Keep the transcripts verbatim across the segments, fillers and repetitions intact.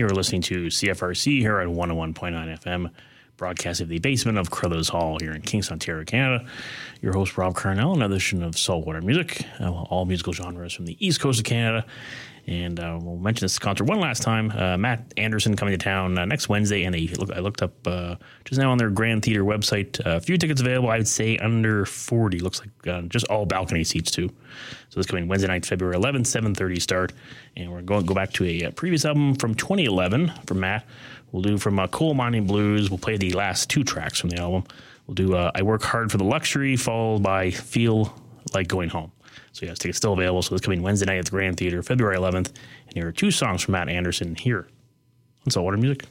you're listening to C F R C here at one oh one point nine F M, broadcast of the basement of Crothers Hall here in Kingston, Ontario, Canada. Your host, Rob Carnell, another edition of Saltwater Music, uh, all musical genres from the east coast of Canada. And uh, we'll mention this concert one last time. Uh, Matt Anderson coming to town uh, next Wednesday, and they look, I looked up uh, just now on their Grand Theatre website. Uh, a few tickets available. I would say under forty. Looks like uh, just all balcony seats too. So this coming Wednesday night, February eleventh, seven thirty start, and we're going to go back to a, a previous album from twenty eleven from Matt. We'll do from uh, Coal Mining Blues. We'll play the last two tracks from the album. We'll do uh, I Work Hard for the Luxury, followed by Feel Like Going Home. So yes, tickets still available. So this coming Wednesday night at the Grand Theatre, February eleventh. And here are two songs from Matt Anderson here on Saltwater Music.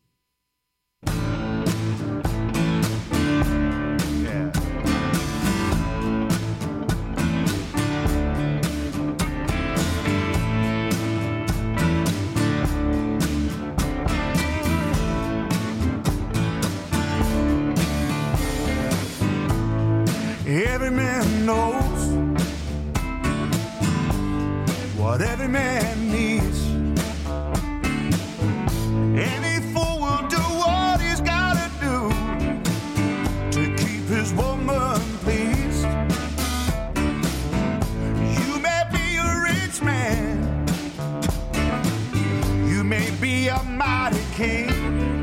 Every man knows what every man needs. Any fool will do what he's gotta do to keep his woman pleased. You may be a rich man, you may be a mighty king.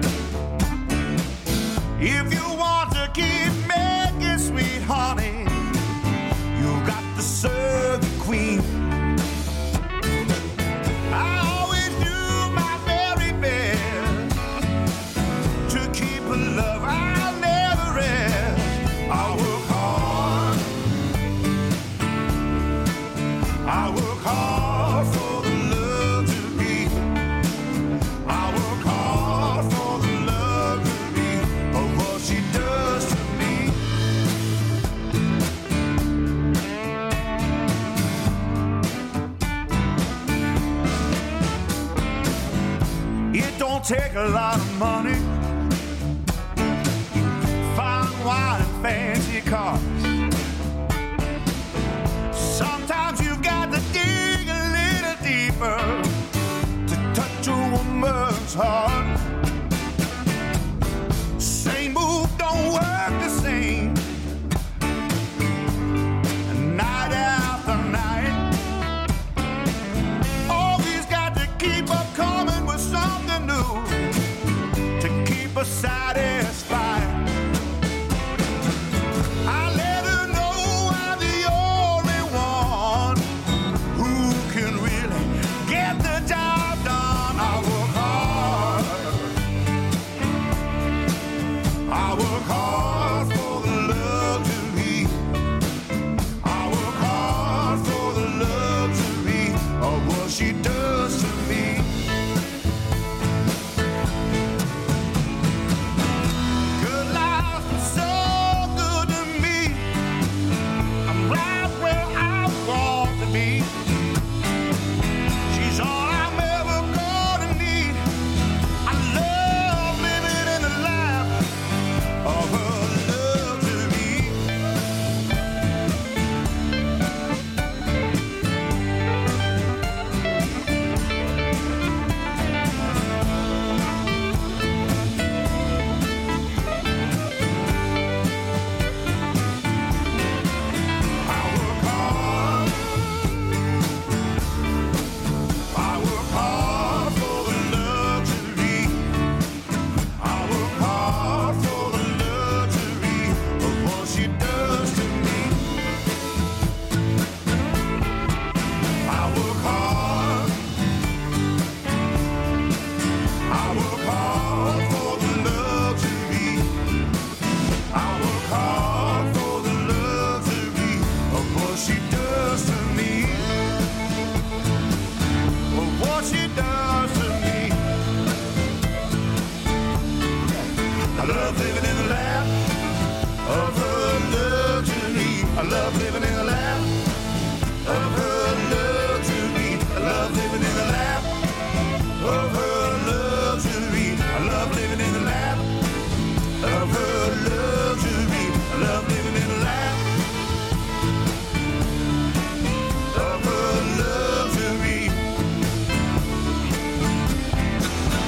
If you want to keep making sweet honey, you got to serve the queen. I always do my very best to keep a love I'll never rest. I work hard, I work hard for the love to be. I work hard for the love to be of what she does to me. It don't take a lot of money, fine wine and fancy cars. Sometimes you've got to dig a little deeper to touch a woman's heart. Same move don't work the same, night after night. Always got to keep up coming with something new to keep us satisfied. I let her know I'm the only one who can really get the job done. I work hard, I work hard for the luxury. I work hard for the luxury of what she does to me. Good life is so good to me. I'm right where I want to be. She's all I'm ever gonna need. I love living in the lap of her luxury. I work hard, I work hard for the luxury. I work hard for the luxury of what she does to me. I work hard, I work hard for the luxury. I work hard for the luxury of what she does to me. Of what she does to me. I love living in the lap of her luxury. I love living in the lap of her luxury. I love living in the lap of her luxury. I love living in the lap of her luxury. I love living in the lap of her luxury.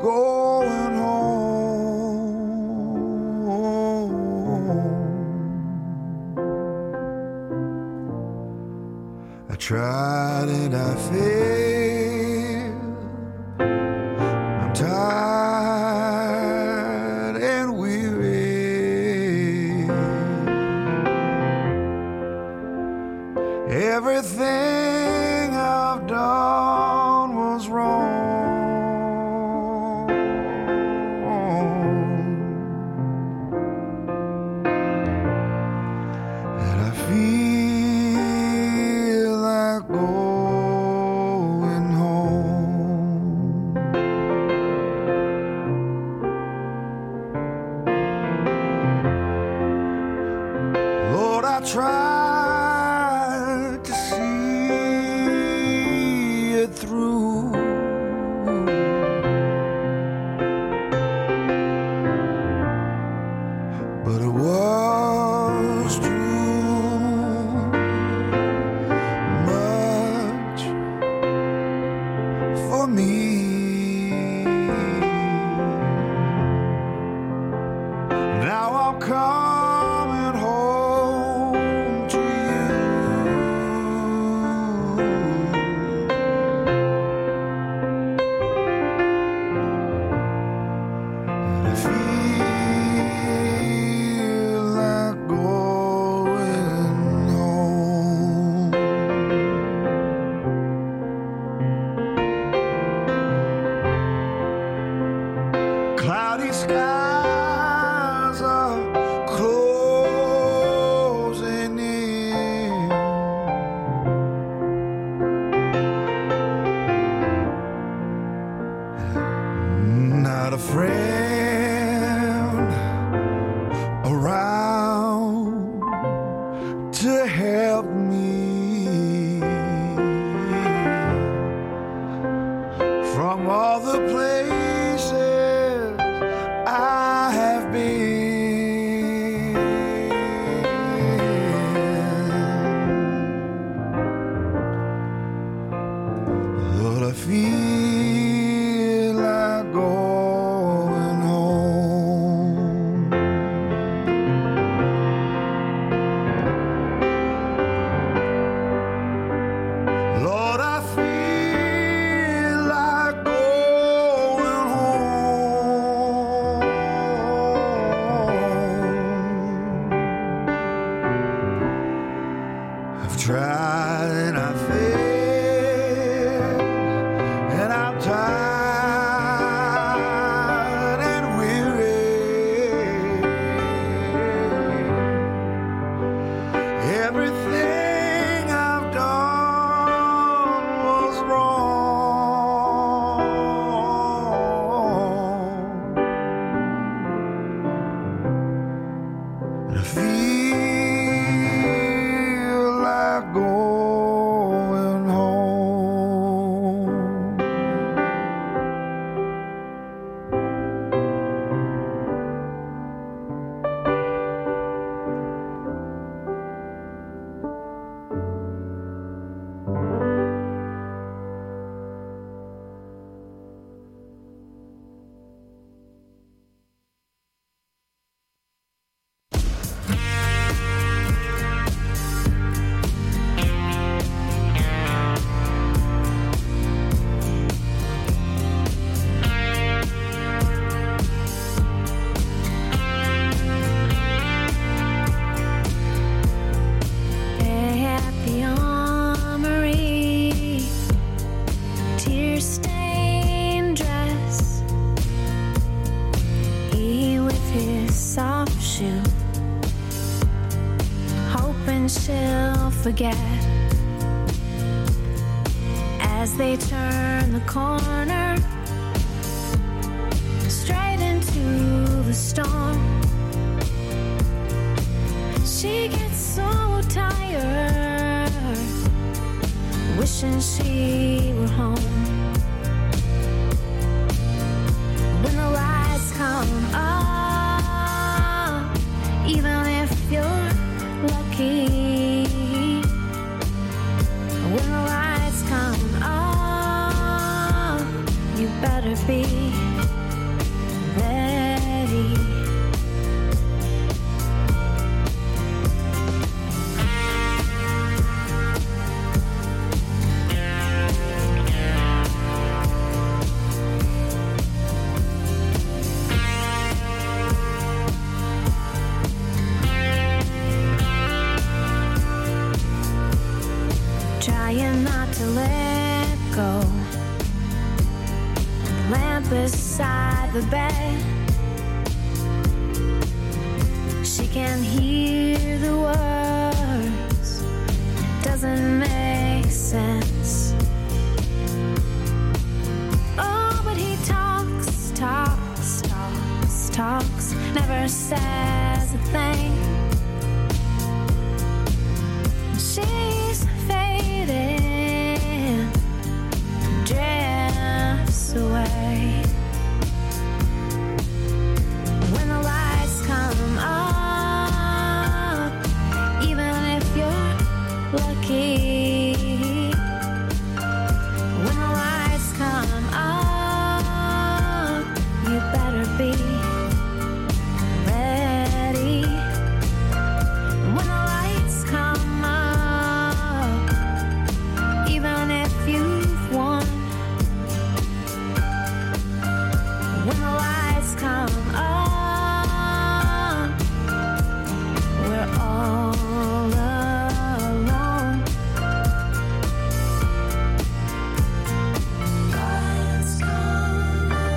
going home. I tried and I failed. I'm tired and weary. Everything I've done was wrong. And I feel like going home. Lord, I tried to see it through. But it was too much for me. Now I'm coming home to you. And I feel like going home. Cloudy skies are closing in. Not a friend around to help me. From all the places I have been, Lord, I feel like going home. Lord, I feel like going home. I've tried and I failed, and I'm tired and weary. Everything I've done was wrong. And I feel like going home. At the armory, tear-stained dress, he with his soft shoe, hoping she'll forget. As they turn the corner, straight into the storm, she gets so tired, wishing she were home. When the lights come up, even if you're lucky, when the lights come up, you better be beside the bed. She can hear the words, doesn't make sense. Oh, but he talks, talks, talks, talks, never says a thing. She's fading, drifts away. When the lights come up, even if you're lucky. When the lights come up, you better be ready. When the lights come up, even if you've won. When the lights come up, we're all alone. Lights come up.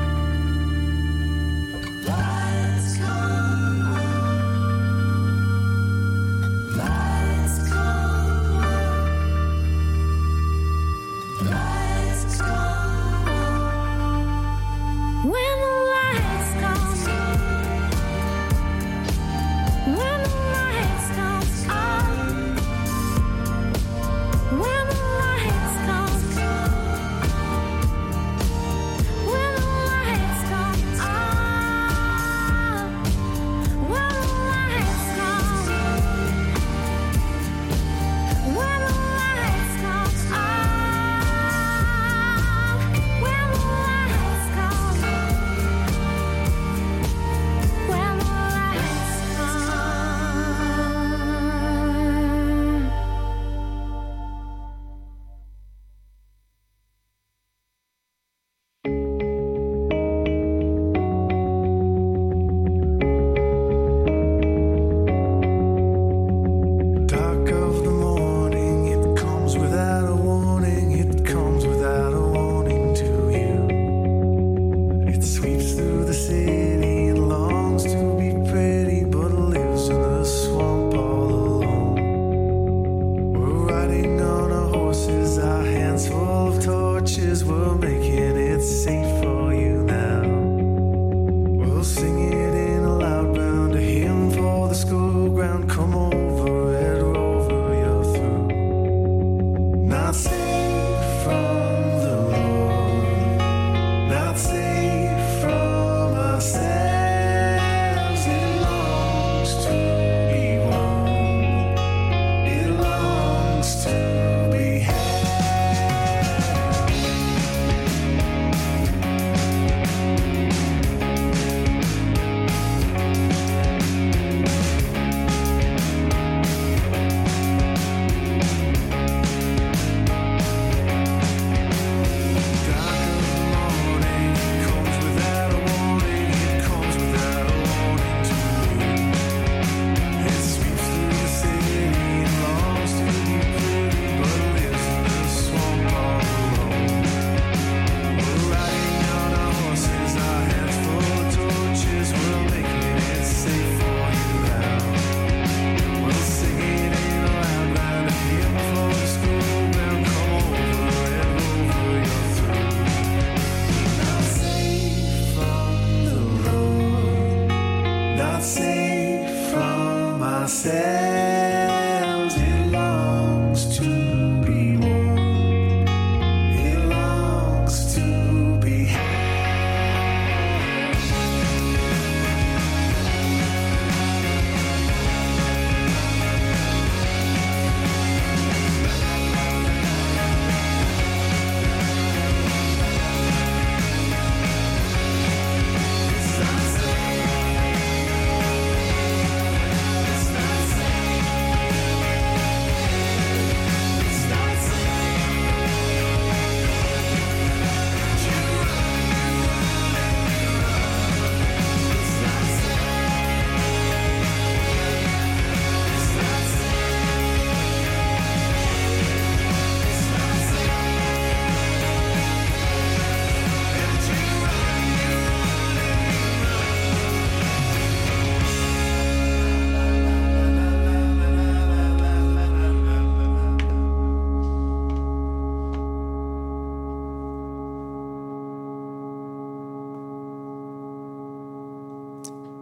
Lights come up. Lights come up. Lights come up. When the lights come when the lights come on, when the lights come when the lights come on, when the lights come when the lights come on, when the lights come when the lights Dark of the morning, it comes without a warning, it comes without a warning to you. It sweeps through the city and longs to be pretty, but lives in the swamp all alone. We're riding on our horses, our hands full of torches, we're making it safe for you now. We'll sing it in a loud round, a hymn for the school ground. Come over, Red Rover, you're through. Not safe from the road, not safe from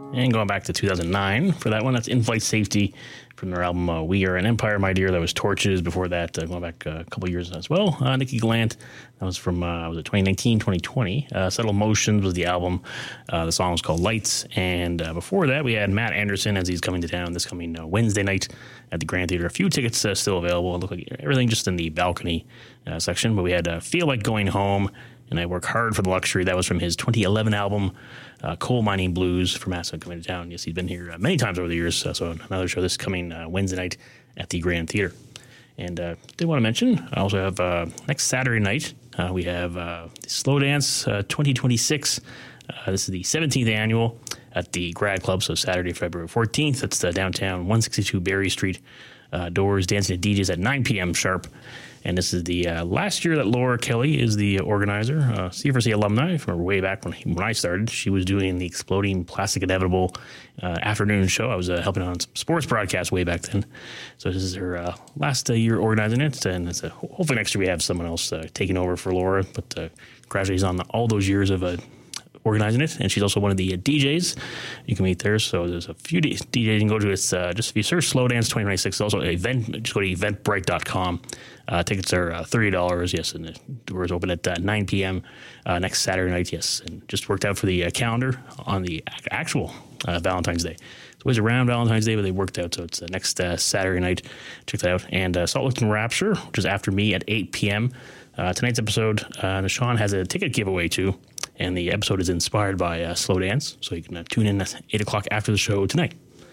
And going back to two thousand nine for that one, that's In-Flight Safety from their album uh, We Are an Empire, My Dear. That was Torches. Before that, uh, going back uh, a couple years as well, uh, Nikki Gallant. That was from, uh, was it twenty nineteen, twenty twenty. Uh, Subtle Motions was the album. Uh, the song was called Lights. And uh, before that, we had Matt Anderson as he's coming to town this coming uh, Wednesday night at the Grand Theater. A few tickets uh, still available. It looked like everything just in the balcony uh, section. But we had uh, Feel Like Going Home, and I Work Hard for the Luxury. That was from his twenty eleven album, uh, Coal Mining Blues, from Massa coming to town. Yes, he's been here uh, many times over the years. Uh, so another show this coming uh, Wednesday night at the Grand Theater. And uh, did want to mention, I also have uh, next Saturday night, uh, we have uh, the Slow Dance uh, twenty twenty-six. Uh, this is the seventeenth annual at the Grad Club, so Saturday, February fourteenth. That's uh, downtown, one sixty-two Berry Street. Uh, doors, dancing to D Js at nine p.m. sharp. And this is the uh, last year that Laura Kelly is the organizer, uh, C F R C alumni from way back when, when I started. She was doing the Exploding Plastic Inevitable uh, afternoon show. I was uh, helping on some sports broadcasts way back then. So this is her uh, last uh, year organizing it. And it's, uh, hopefully next year we have someone else uh, taking over for Laura. But uh, congratulations on the, all those years of uh, organizing it. And she's also one of the uh, D Js you can meet there. So there's a few D- DJs you can go to. It's uh, just if you search Slow Dance twenty twenty-six, it's also event, just go to eventbrite dot com. Uh, tickets are uh, thirty dollars, yes, and the doors open at uh, nine p.m. Uh, next Saturday night, yes. And just worked out for the uh, calendar on the actual uh, Valentine's Day. It's always around Valentine's Day, but they worked out, so it's uh, next uh, Saturday night. Check that out. And uh, Salt Lake and Rapture, which is after me at eight p.m. Uh, tonight's episode, uh, Sean has a ticket giveaway too, and the episode is inspired by uh, Slow Dance, so you can uh, tune in at eight o'clock after the show tonight.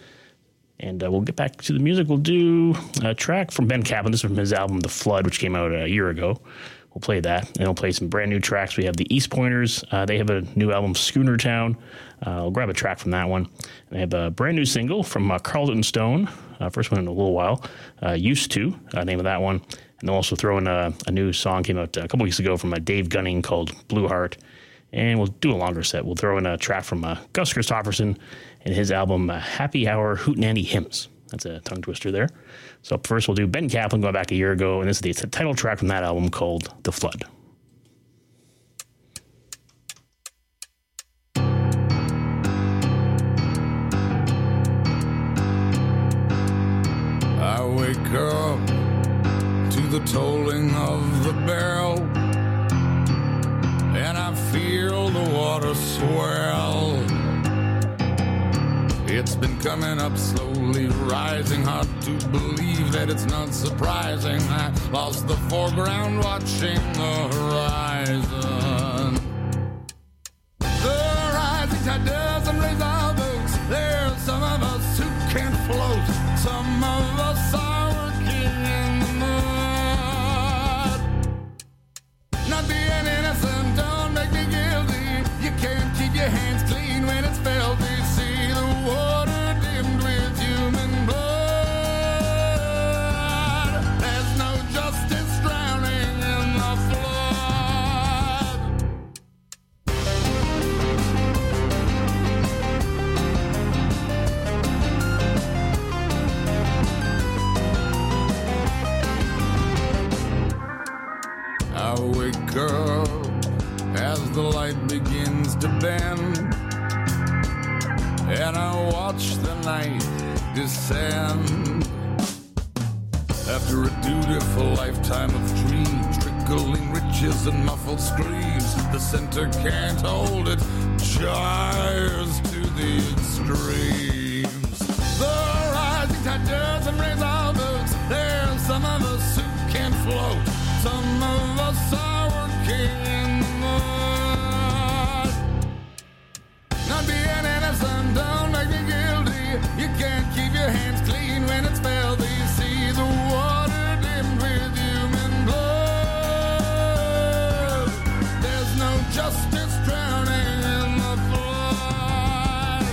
And uh, we'll get back to the music. We'll do a track from Ben Kaplan. This is from his album, The Flood, which came out a year ago. We'll play that. And we'll play some brand new tracks. We have the East Pointers. Uh, they have a new album, Schooner Town. Uh, I'll grab a track from that one. And they have a brand new single from uh, Carlton Stone. Uh, first one in a little while. Uh, Used To, uh, name of that one. And they'll also throw in a, a new song, came out a couple weeks ago from uh, Dave Gunning called Blue Heart. And we'll do a longer set. We'll throw in a track from uh, Gus Christopherson and his album, uh, Happy Hour Hootenanny Hymns. That's a tongue twister there. So up first, we'll do Ben Kaplan going back a year ago, and this is the title track from that album called The Flood. I wake up to the tolling of the bell, and I feel the water swell. It's been coming up slowly, rising, hard to believe that it's not surprising. I lost the foreground watching the horizon. The rising tide doesn't raise our boats. There's some of us who can't float. Some of us are working in the mud. Not being innocent, don't make me guilty. You can't keep your hands clean when it's filthy. See the water dimmed with human blood. There's no justice drowning in the flood. I wake up as the light begins to bend, and I watch the night descend. After a dutiful lifetime of dreams, trickling riches and muffled screams, the center can't hold it, gyres to the extremes. The rising tide doesn't raise our boats. There's some of us who can't float. Some of us are working in the mud. Not being innocent, don't make me guilty. You can't keep your hands clean when it's filthy. See the water dimmed with human blood. There's no justice drowning in the flood.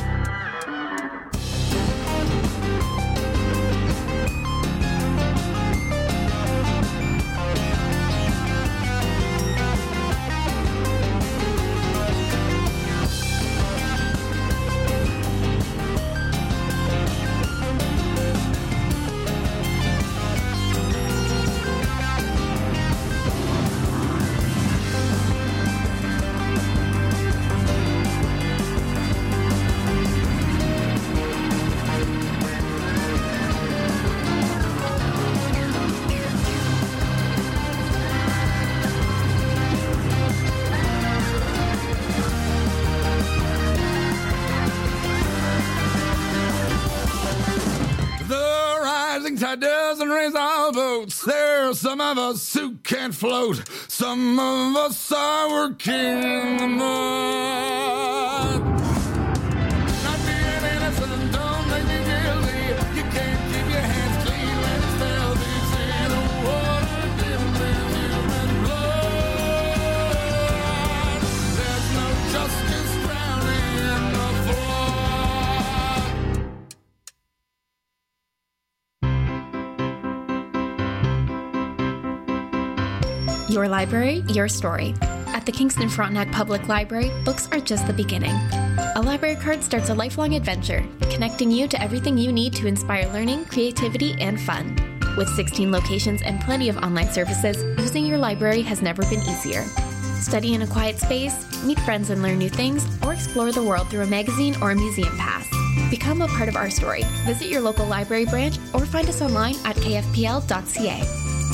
raise our boats. There are some of us who can't float. Some of us are working in the mud. Not being innocent don't make me guilty. You can't keep your hands clean when it's filthy. See the water dipped in human blood. There's no justice drowning in the flood. Your library, your story. At the Kingston Frontenac Public Library, books are just the beginning. A library card starts a lifelong adventure, connecting you to everything you need to inspire learning, creativity, and fun. With sixteen locations and plenty of online services, using your library has never been easier. Study in a quiet space, meet friends and learn new things, or explore the world through a magazine or a museum pass. Become a part of our story. Visit your local library branch or find us online at k f p l dot c a.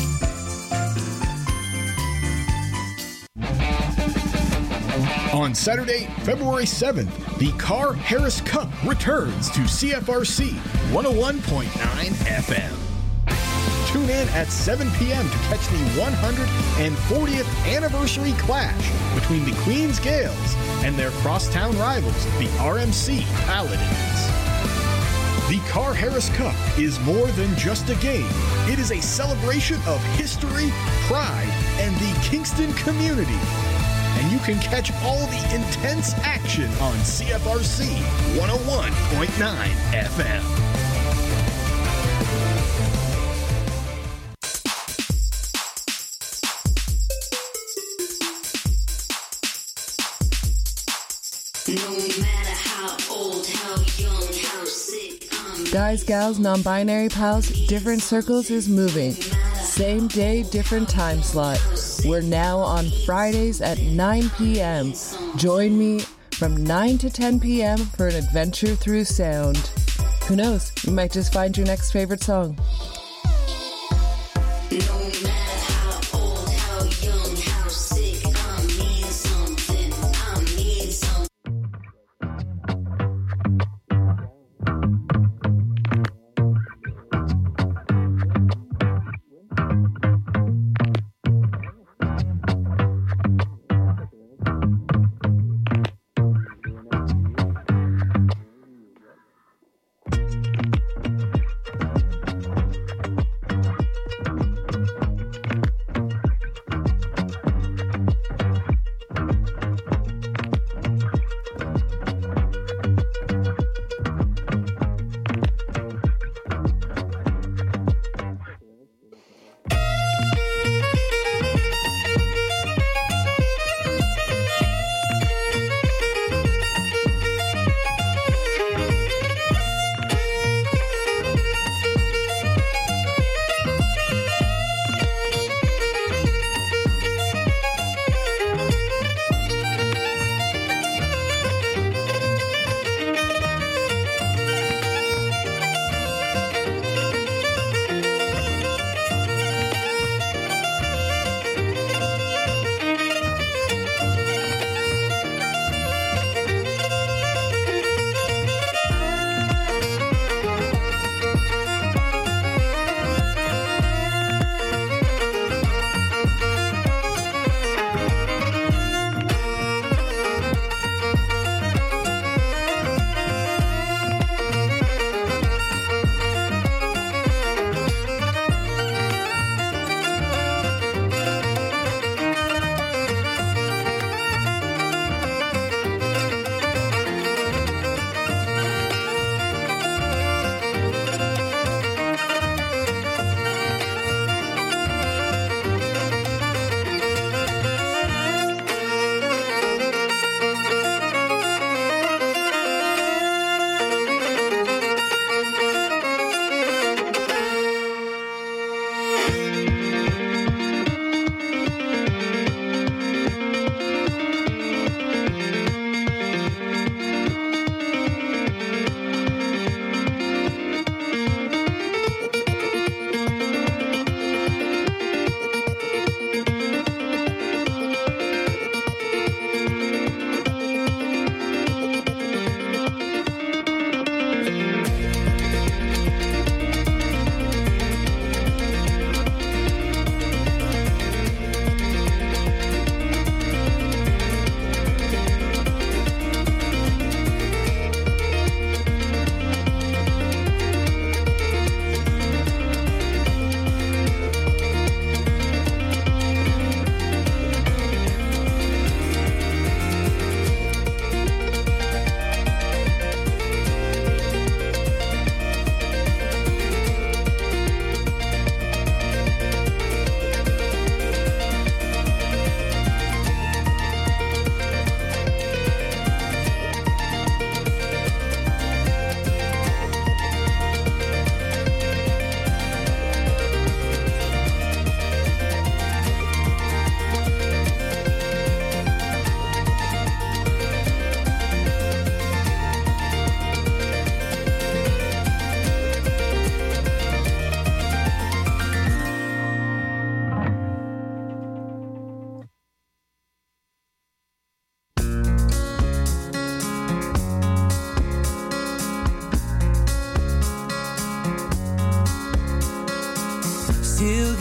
On Saturday, February seventh, the Carr Harris Cup returns to C F R C one oh one point nine F M. Tune in at seven p.m. to catch the one hundred fortieth anniversary clash between the Queens Gales and their crosstown rivals, the R M C Paladins. The Carr Harris Cup is more than just a game. It is a celebration of history, pride, and the Kingston community. And you can catch all the intense action on C F R C one oh one point nine F M. Guys, gals, non-binary pals, different circles is moving. Same day, different time slot. We're now on Fridays at nine p.m. Join me from nine to ten p.m. for an adventure through sound. Who knows, you might just find your next favorite song.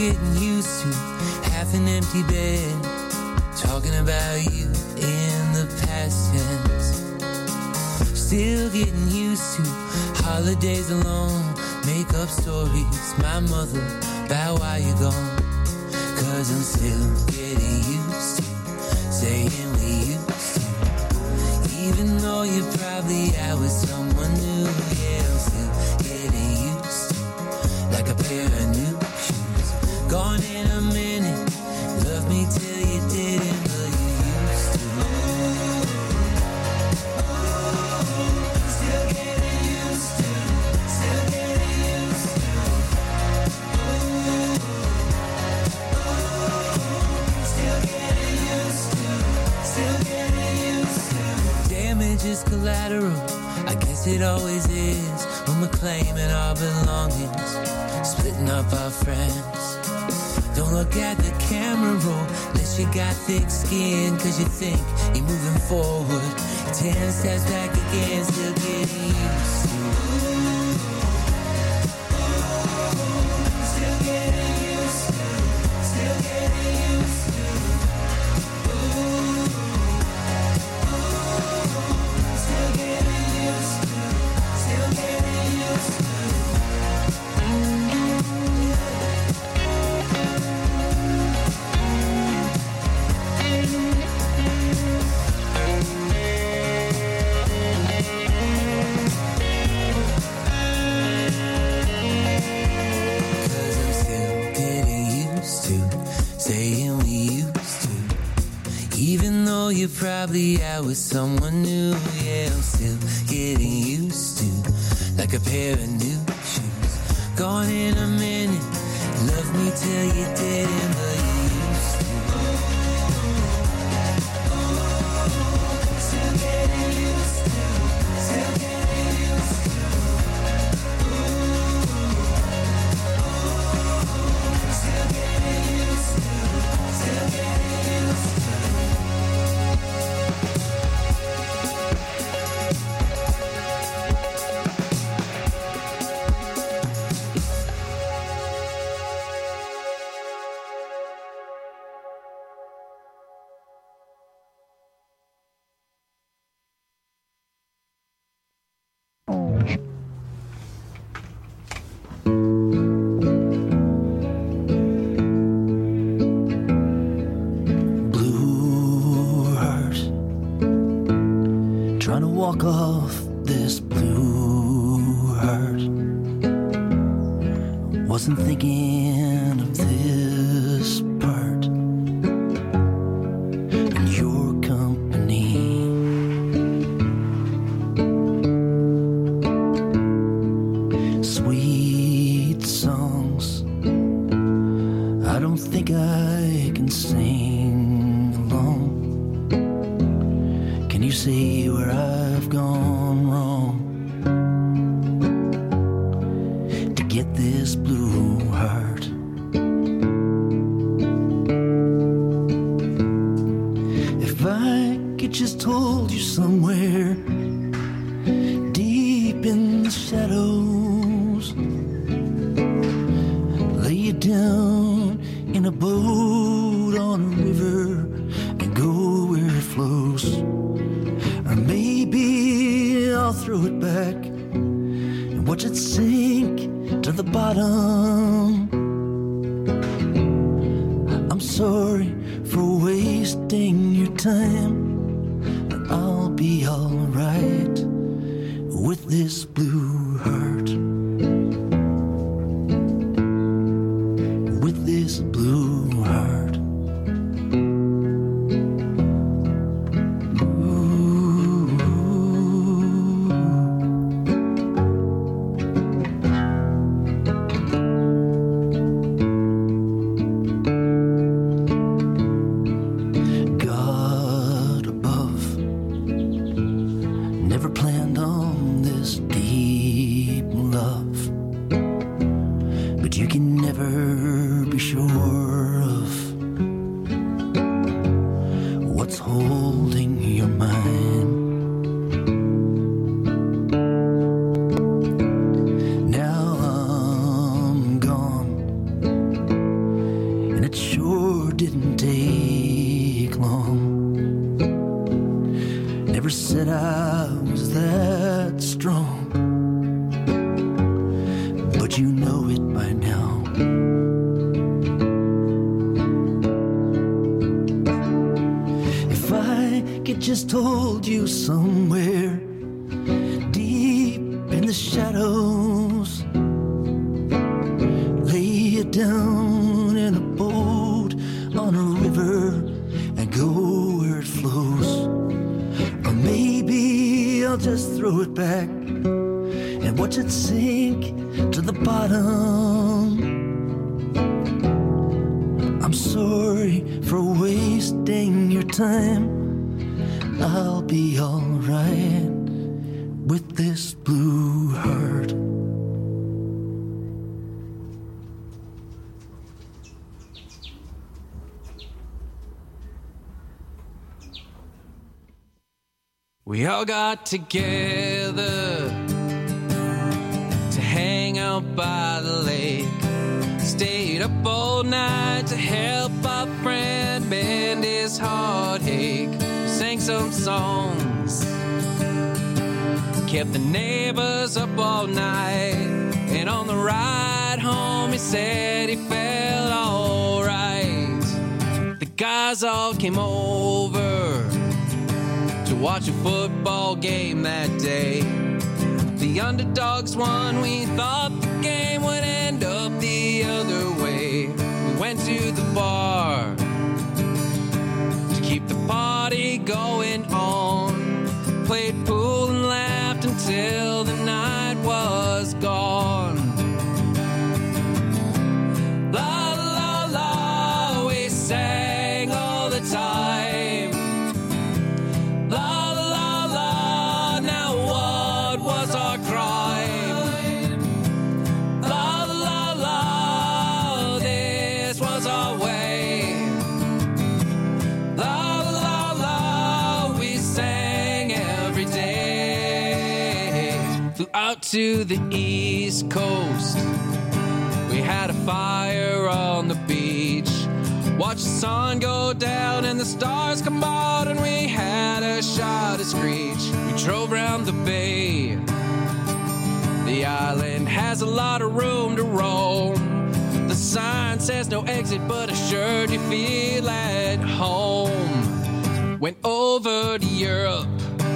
getting used to half an empty bed, talking about you in the past tense. Still getting used to holidays alone, make up stories, my mother, about why you're gone. Cause I'm still getting used to saying we used to. Even though you're probably out with someone new, yeah, I'm still getting used to, like a pair of new shoes. Gone in a minute, love me till you didn't, but you used to. Still getting used to, still getting used to. Still getting used to, still getting used to. Damage is collateral, I guess it always is, when we're claiming our belongings, splitting up our friends. Don't look at the camera roll unless you got thick skin, cause you think you're moving forward. Ten steps back again, still getting used to. Still getting used to, still getting used to. Still getting used to, still getting used to. Saying we used to. Even though you're probably out with someone new, yeah, I'm still getting used to, like a pair of new shoes. Gone in a minute, love me till you didn't, but you used to. Still getting used to, still getting used to. Still getting used to, still getting used to. Trying to walk off this blue heart. Wasn't thinking of this part. In your company, sweet songs I don't think I can sing alone. Can you see where I've gone wrong to get this blue heart? If I could just hold you somewhere deep in the shadows, lay you down in a boat on a river and go where it flows. Or maybe I'll throw it back and watch it sink to the bottom. I'm sorry for wasting your time, but I'll be alright with this blue heart. With this blue heart. God above never planned on this deep never said I was that strong, but you know it by now. If I could just hold you somewhere deep in the shadows, lay you down in a boat on a river and go where it flows. Or maybe I'll just throw it back and watch it sink to the bottom. I'm sorry for wasting your time. I'll be alright with this blue heart. We all got together to hang out by the lake. Stayed up all night to help our friend mend his heartache. We sang some songs, kept the neighbors up all night. And on the ride home he said he felt alright. The guys all came over to watch a football game that day. The underdogs won, we thought the game would end up the other way. We went to the bar to keep the party going on, played pool and laughed until the night was gone. La la la, we sang all the time. La la la, now what was our crime? La la la, this was our way. La la la, we sang every day. Flew out to the East Coast, we had a fire on the beach. Watched the sun go down and the stars come out, and we had a shot of Screech. We drove around the bay. The island has a lot of room to roam. The sign says no exit, but assured you feel at home. Went over to Europe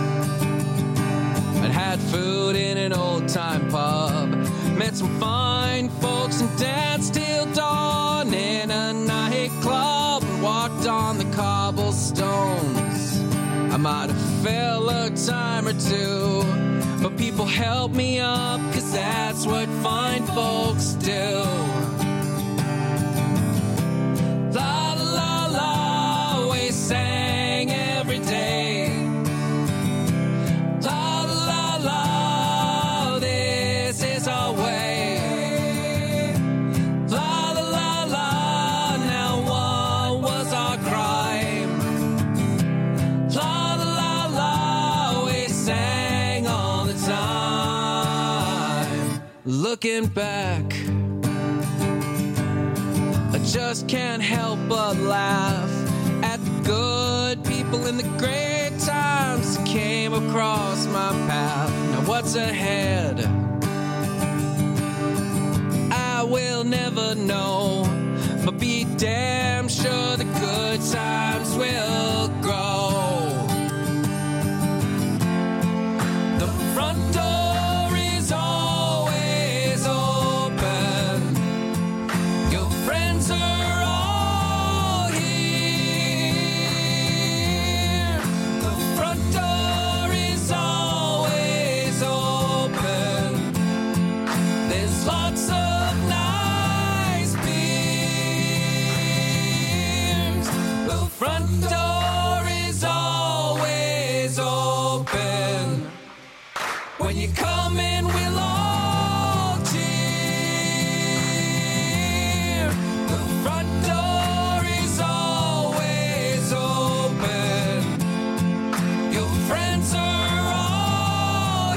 and had food in an old-time pub. Met some fine folks and danced till dawn in a nightclub and walked on the cobblestones. I might have fell a time or two, but people helped me up, 'cause that's what fine folks do. La la la, we sang every day. La la la, this is our way. La la la la, now what was our crime? La la la, we sang all the time. Looking back, I just can't help but laugh at the good people and the great times that came across my path. Now what's ahead, I will never know, but be damn sure the good times will grow. The front door is always open. Your friends are all here. The front door is always open. There's lots of nice beers. The front door is always open. When you come in, we'll all cheer. The front door is always open. Your friends are all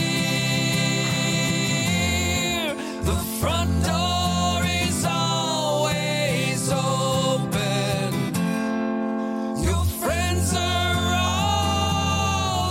here. The front door is always open. Your friends are all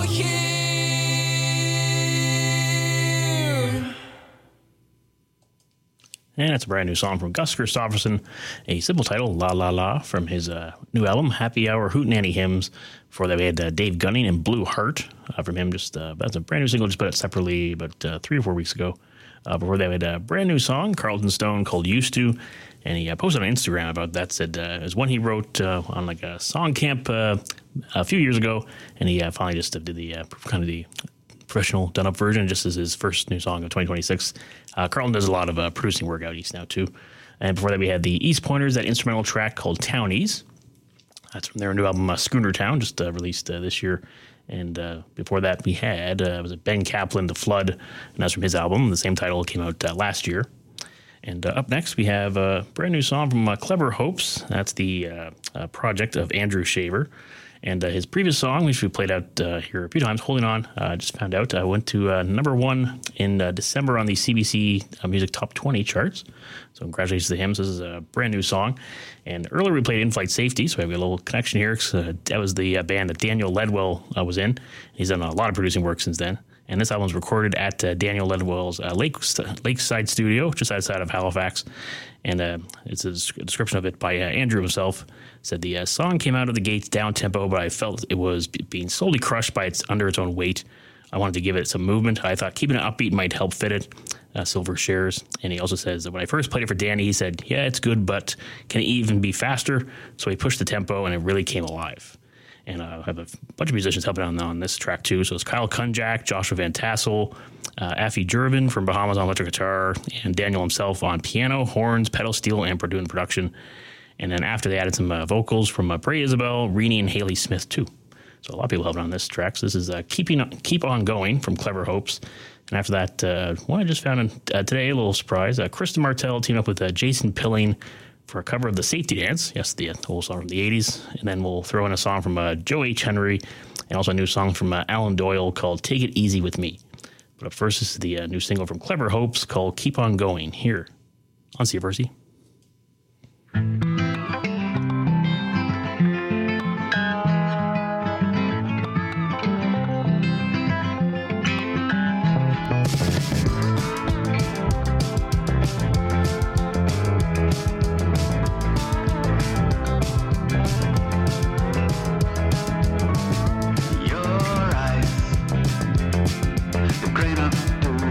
And it's a brand new song from Gus Christopherson, a simple title, La La La, from his uh, new album, Happy Hour Hootenanny Hymns. Before that, we had uh, Dave Gunning and Blue Heart uh, from him. Just uh, That's a brand new single, just put out separately about uh, three or four weeks ago. Uh, before that, we had a brand new song, Carlton Stone, called Used To. And he uh, posted on Instagram about that, said uh, it was one he wrote uh, on like a song camp uh, a few years ago. And he uh, finally just did the uh, kind of the professional done-up version, just as his first new song of twenty twenty-six. Uh, Carlton does a lot of uh, producing work out east now, too. And before that, we had the East Pointers, that instrumental track called Townies. That's from their new album, uh, Schooner Town, just uh, released uh, this year. And uh, before that, we had, uh, was it Ben Kaplan, The Flood, and that's from his album. The same title came out uh, last year. And uh, up next, we have a brand new song from uh, Clever Hopes. That's the uh, uh, project of Andrew Shaver. And uh, his previous song, which we played out uh, here a few times, Holding On, I uh, just found out, uh, went to uh, number one in uh, December on the C B C uh, Music Top twenty charts. So congratulations to him. So this is a brand new song. And earlier we played In-Flight Safety, so we have a little connection here. Cause, uh, that was the uh, band that Daniel Ledwell uh, was in. He's done a lot of producing work since then. And this album was recorded at uh, Daniel Ledwell's uh, Lake, Lakeside Studio, just outside of Halifax. And uh, it's a description of it by uh, Andrew himself. Said the uh, song came out of the gates down-tempo, but I felt it was b- being slowly crushed by its under its own weight. I wanted to give it some movement. I thought keeping it upbeat might help fit it. Uh, Silver shares. And he also says that when I first played it for Danny, he said, yeah, it's good, but can it even be faster? So he pushed the tempo, and it really came alive. And uh, I have a bunch of musicians helping on, on this track, too. So it's Kyle Kunjak, Joshua Van Tassel, uh, Affy Jervin from Bahamas on electric guitar, and Daniel himself on piano, horns, pedal steel, and doing production. And then after they added some uh, vocals from uh, Bray Isabel, Renee, and Haley Smith, too. So a lot of people helping on this track. So this is uh, Keeping Keep On Going from Clever Hopes. And after that, uh, one I just found uh, today, a little surprise. Uh, Kristen Martell teamed up with uh, Jason Pilling for a cover of the Safety Dance. Yes, the old song from the eighties. And then we'll throw in a song from uh, Joe H. Henry and also a new song from uh, Alan Doyle called Take It Easy With Me. But up first, this is the uh, new single from Clever Hopes called Keep On Going here on C F R C.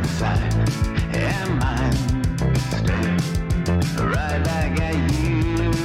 And mine stay right like I used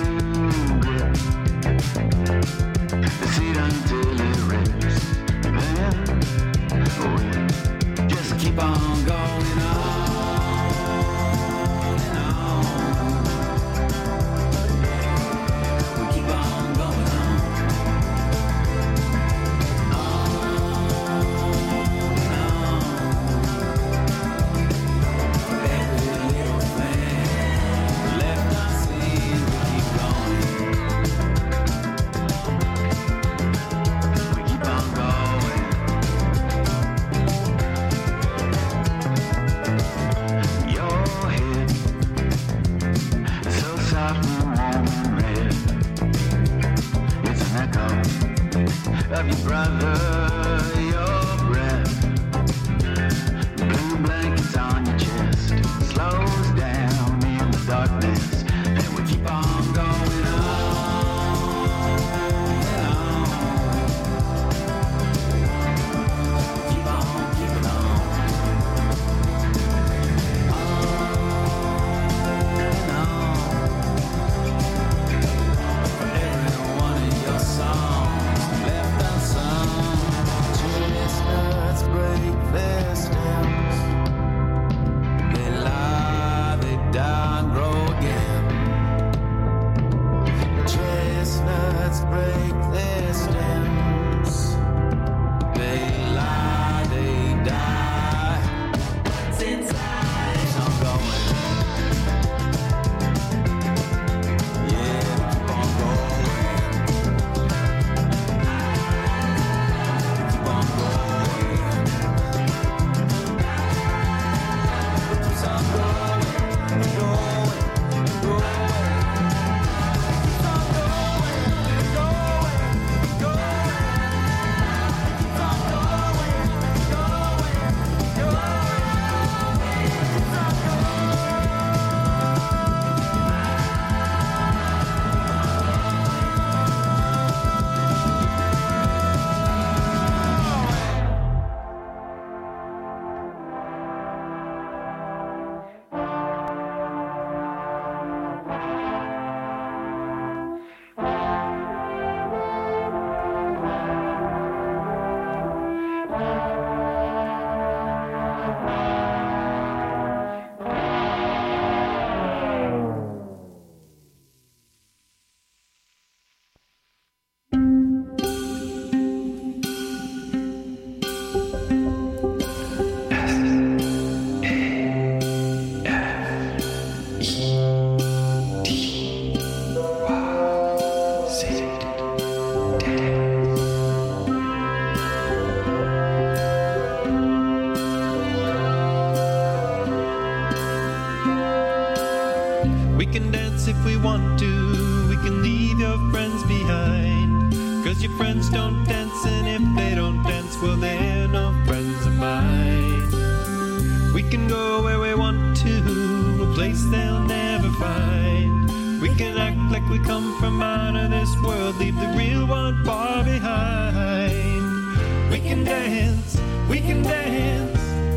can dance if we want to. We can leave your friends behind. Cause your friends don't dance, and if they don't dance, well, they're no friends of mine. We can go where we want to, a place they'll never find. We can act like we come from out of this world, leave the real one far behind. We can dance, we can dance.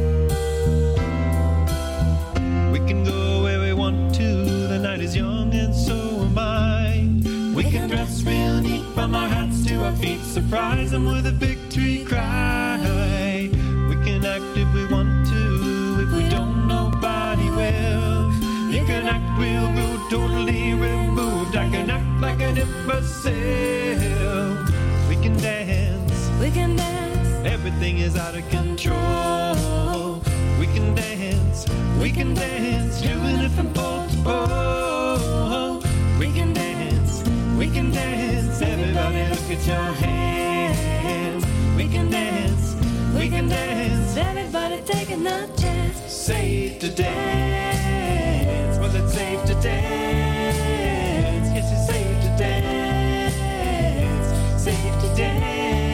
We can go where we want to, the night is young and so am I. We can dress real neat from our hats to our feet, surprise them with a victory cry. We can act if we want to, if we don't, nobody will. You can act real good, totally removed. I can act like an imbecile. We can dance, We can dance. everything is out of control. We can dance, we can dance, doing it from pole to pole. We can dance, we can dance, everybody look at your hands. We can dance, we can dance, Everybody taking a chance. safe to dance. Was it safe to dance? Yes, it's safe to dance, safe to dance.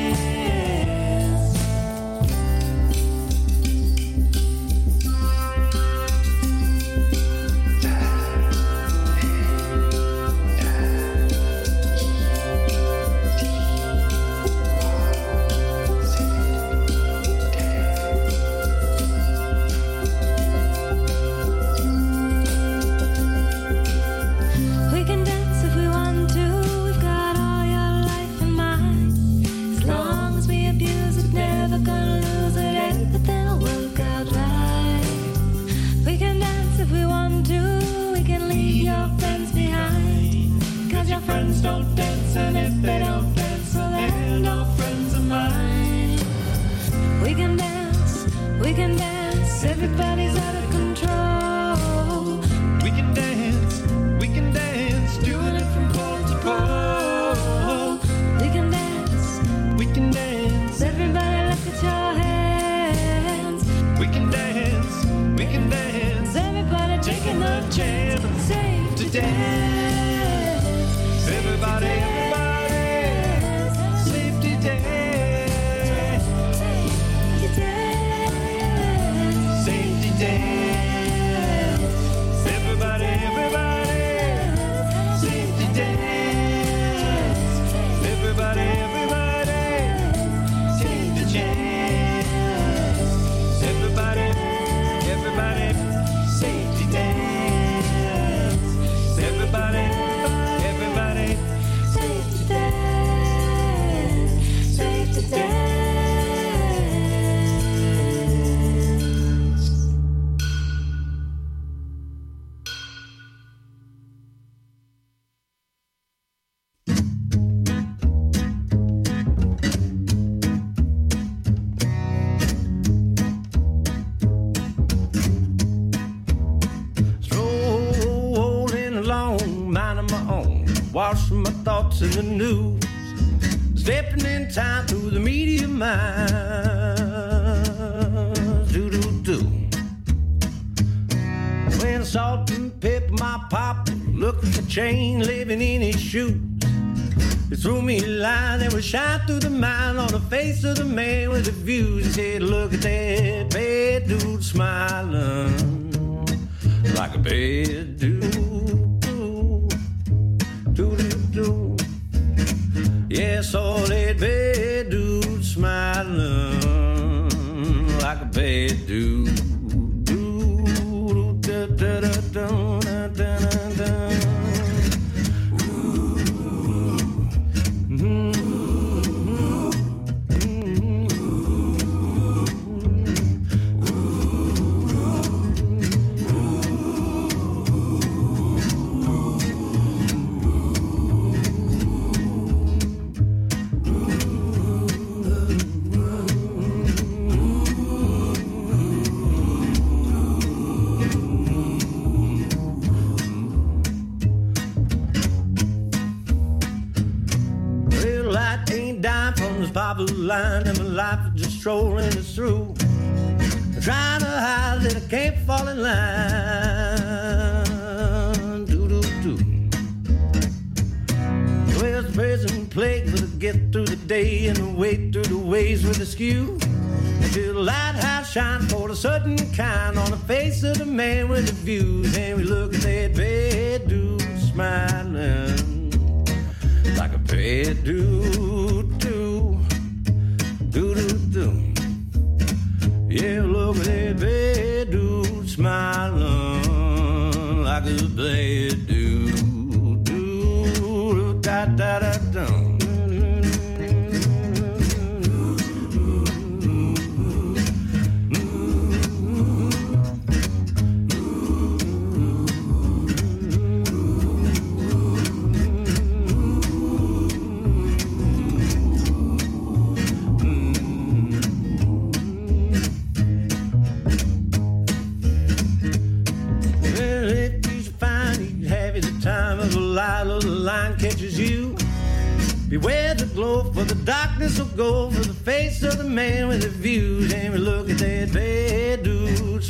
We can dance if we want to. We've got all your life in mind. As long as we abuse it, never gonna lose it. Everything will work out right. We can dance if we want to. We can leave your friends behind. Cause your friends don't dance, and if they don't dance, well, they're no friends of mine. We can dance, we can dance. Everybody's out of control. We can dance, we can dance, doing it from pole to pole. We can dance, We can dance, everybody look at your hands. we can dance, we can dance, Everybody taking a chance. Safe to to dance. dance. Everybody, everybody, safety dance, You dance. safety dance. Everybody, everybody, safety dance. Everybody, everybody, take the chance. Everybody, everybody, safety dance. Everybody, everybody, Safe to dance. Safe to dance. Strolling along, minding my own, washing my thoughts in the news, stepping in time through the media minds. Do do do. When salt and pepper, my pop looked at the chain, living in his shoes. He threw me a line that would shine through the mind on the face of the man with the views. He said, look at that bad dude smiling like a bad dude. Do do do. Yeah, saw that bad dude smiling like a bad dude. Do da da da da da da da. Popular line and my life is just strolling us through. Trying to hide that I can't fall in line. Do do get through the day and the wait through the ways with the skew. Till the lighthouse shine for a certain kind on the face of the man with the views. And we look at that bad dude smiling like a bad dude do, do do do. Yeah, look at that bad dude smiling like a bad dude do, da da da da. Catches you. Beware the glow, for the darkness will go for the face of the man with the views. And we look at that bad dude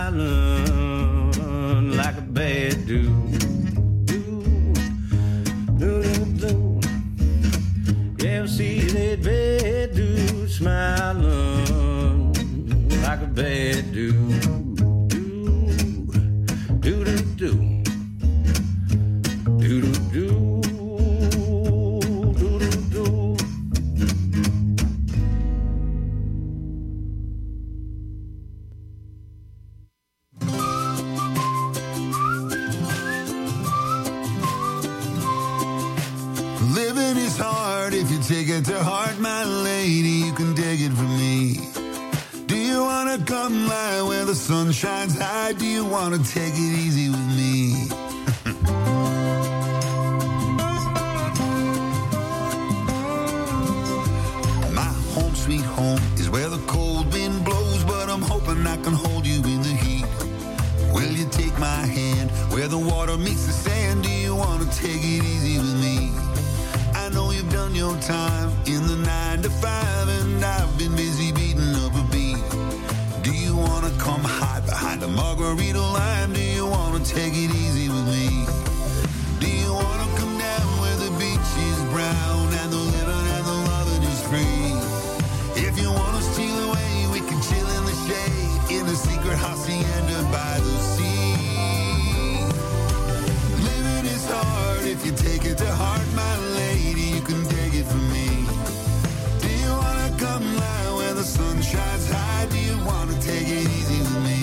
smiling like a bad dude. Do, do, do, do. Yeah, we see that bad dude smiling like a bad dude. Do, do, do, do. Do, do, do. Take it to heart, my lady, you can take it from me. Do you wanna come lie where the sun shines high? Do you wanna take it easy with me? My home sweet home is where the cold wind blows, but I'm hoping I can hold you in the heat. Will you take my hand where the water meets the sand? Do you wanna take it easy with me? I know you've done your time in the nine to five, and I've been busy beating up a beat. Do you wanna come hide behind a margarita lime? Do you wanna take it easy with me? Do you wanna come down where the beach is brown and the living and the loving is free? If you wanna steal away, we can chill in the shade in a secret hacienda by the sea. Living is hard if you take it to heart, my lady. You can take it from me. Do you wanna come lie where the sun shines high? Do you wanna take it easy with me?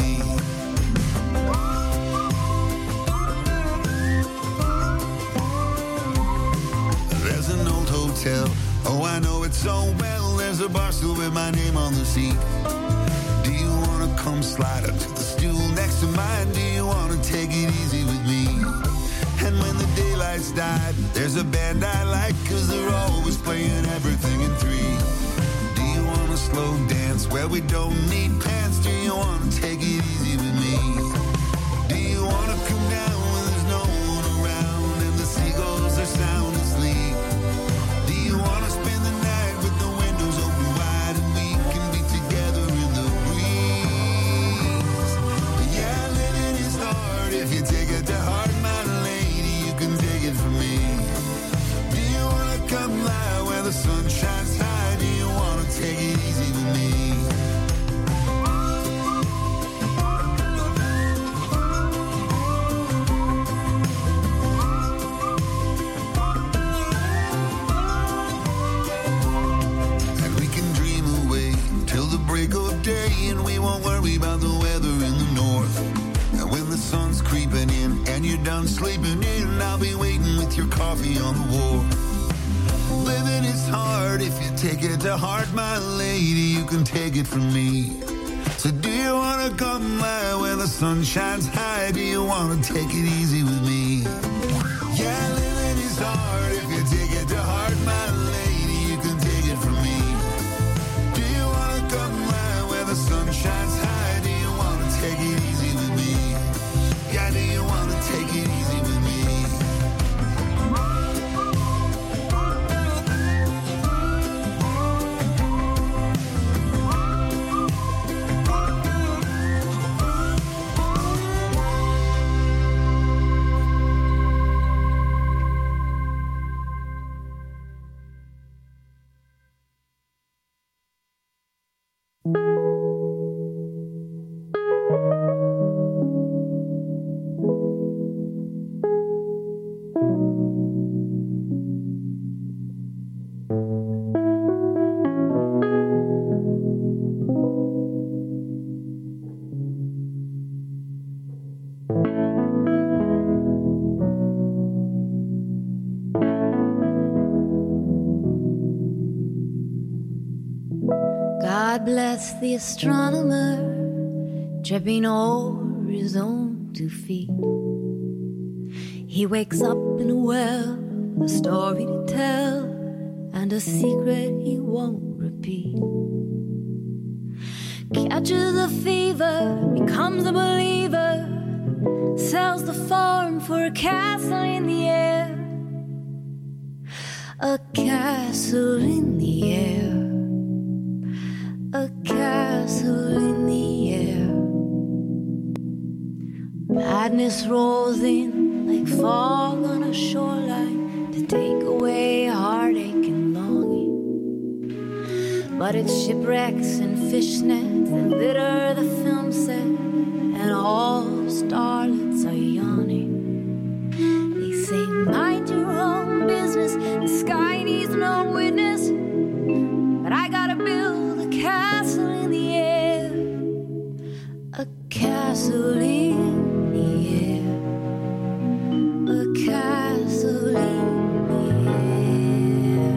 There's an old hotel, oh I know it so well. There's a bar stool with my name on the seat. Do you wanna come slide up to the stool next to mine? Do you wanna take it easy with me? And when the daylights died, there's a band I like, cause they're always playing everything in three. Do you wanna slow dance where we don't need pants? Do you wanna take it easy with me? Do you wanna come down when there's no one around and the seagulls are sound asleep? Do you wanna spend the night with the windows open wide and we can be together in the breeze? Yeah, living is hard if you take it to heart, my lady, you can take it from me. Do you wanna come lie where the sun shines high? Do you wanna take it easy with me? And we can dream away till the break of day, and we won't worry about the weather in the north. And when the sun's creeping in and you're done sleeping in, I'll be waiting with your coffee on the wharf. Living is hard if you take it to heart, my lady, you can take it from me. So do you wanna come lie where the sun shines high? Do you wanna take it easy with me? Yeah, living is hard if you take it to heart, my lady, you can take it from me. Do you wanna come lie where the sun shines high? Do you wanna take it easy with me? Yeah, do you wanna take it easy with me? bless the astronomer, tripping over his own two feet. He wakes up in a well, a story to tell, and a secret he won't repeat. Catches a fever, becomes a believer, sells the farm for a castle in the air. A castle in the air. A castle in the air. Madness rolls in like fog on a shoreline to take away heartache and longing. But it's shipwrecks and fishnets that litter the film set, and all the starlets are yawning. They say, mind your own business, the sky needs no witness, but I gotta build a castle in the air. A castle in the air. A castle in the air.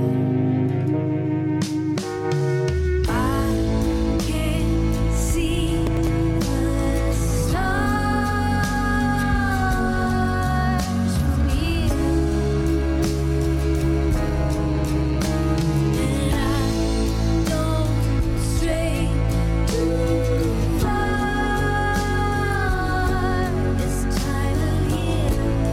I can see the stars from here, and I don't stray too far this time of year.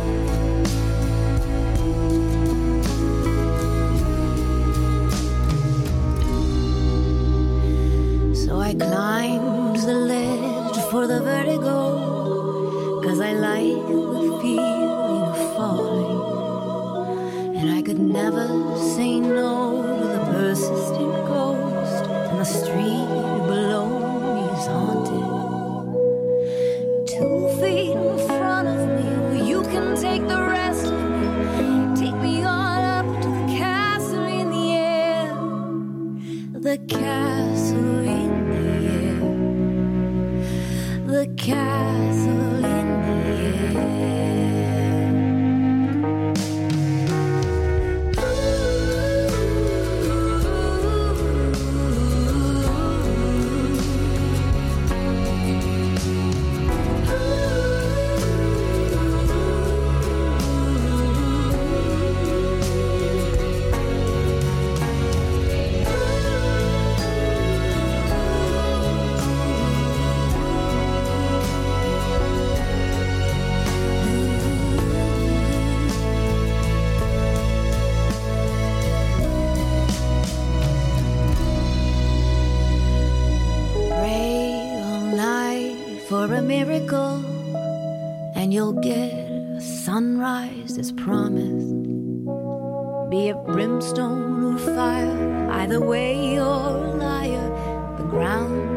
So I climbed the ledge for the vertigo, 'cause I like the feeling of falling. And I could never say no to the persistent ghost, and the street below me is haunted. Two feet in front of me, well, you can take the rest of me. Take me on up to the castle in the air. The castle in the air. The castle in the air. Pray all night for a miracle, and you'll get a sunrise as promised. Be it brimstone or fire, either way you're a liar. The ground